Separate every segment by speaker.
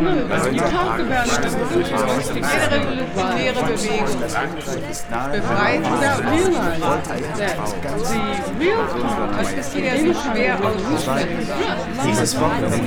Speaker 1: Eine revolutionäre Bewegung befreit was ist hier so schwer auszusprechen?
Speaker 2: Dieses Wort
Speaker 1: frei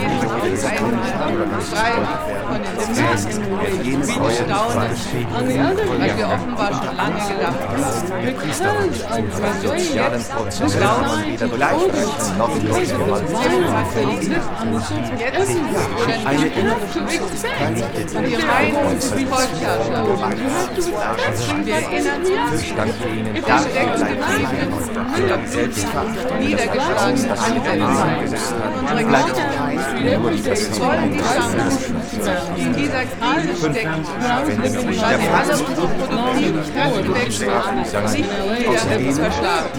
Speaker 1: von den Lippen, wie staunen, was wir offenbar schon lange gedacht haben. Was so jetzt glauben,
Speaker 2: weder Gleichberechtigung noch
Speaker 1: Demokratie, jetzt
Speaker 2: eine
Speaker 1: die Meinung des Volksherrschaft. Wir erinnern uns, der steckten niedergeschlagenen Anwälte unserer Geschichte. Wir wollen die Chance, die in dieser Krise steckt, weil wir alle unsere Produktivkräfte wegschmeißen, nicht wieder verschlafen.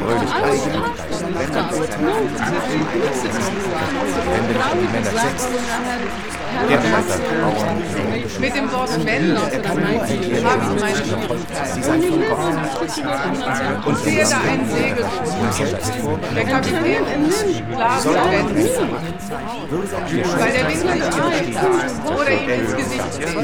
Speaker 1: Mit dem Wort Männer habe ich meine Schwierigkeit. Und sehe da ein Segelboot. Der Kapitän ist klar zu wenden, weil der Wind nicht dreht oder ihm ins Gesicht weht.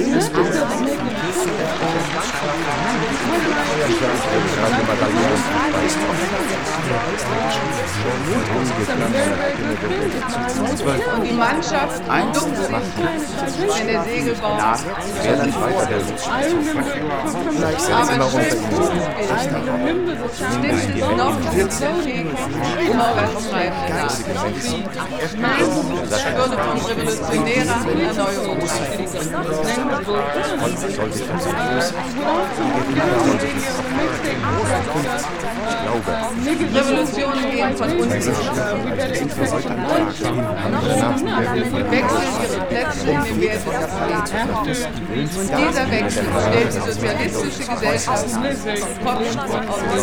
Speaker 1: Und die Mannschaft duckt sich, wenn der Segelbau aber stimmt es noch vorwärtstreibende Nachrichten. Das würde von revolutionärer Erneuerung sprechen. Revolutionen gehen von uns. Wechseln ihre Plätze in den Wertesystem. Dieser Wechsel stellt die sozialistische Gesellschaft vom Kopfsprung auf die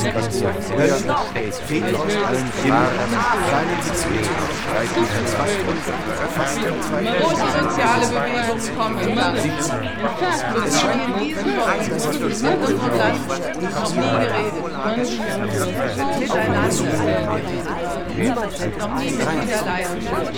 Speaker 1: große soziale Bewegungen kommen im Land. So wie in diesem Ort in unserem Land noch nie geredet. Miteinander. Noch nie mit dieser Leidenschaft.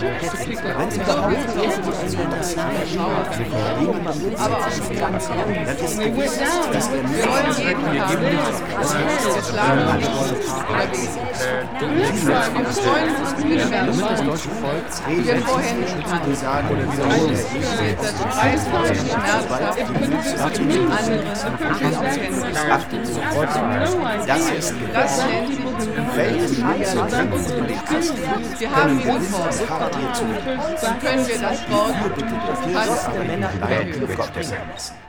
Speaker 1: Aber auch nicht ganz. Wir wollen jeden Tag geschlagen oder beten. Wir freuen uns mit dem Menschen, die wir vorher nicht kannten. Das preisvoll, schmerzhaft, andere das nennt sich wir haben dieses Wort. Dann können wir das Wort fast erhöhen.